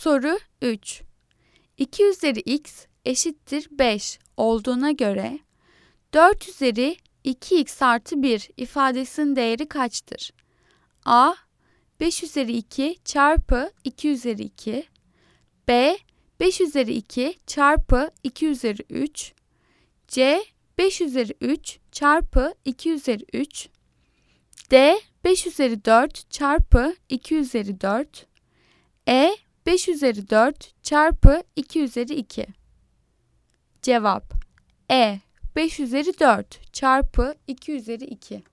Soru 3. 2 üzeri x eşittir 5 olduğuna göre 4 üzeri 2x artı 1 ifadesinin değeri kaçtır? A. 5 üzeri 2 çarpı 2 üzeri 2. B. 5 üzeri 2 çarpı 2 üzeri 3. C. 5 üzeri 3 çarpı 2 üzeri 3. D. 5 üzeri 4 çarpı 2 üzeri 4. E. 5 üzeri 4 çarpı 2 üzeri 2. Cevap E. 5 üzeri 4 çarpı 2 üzeri 2.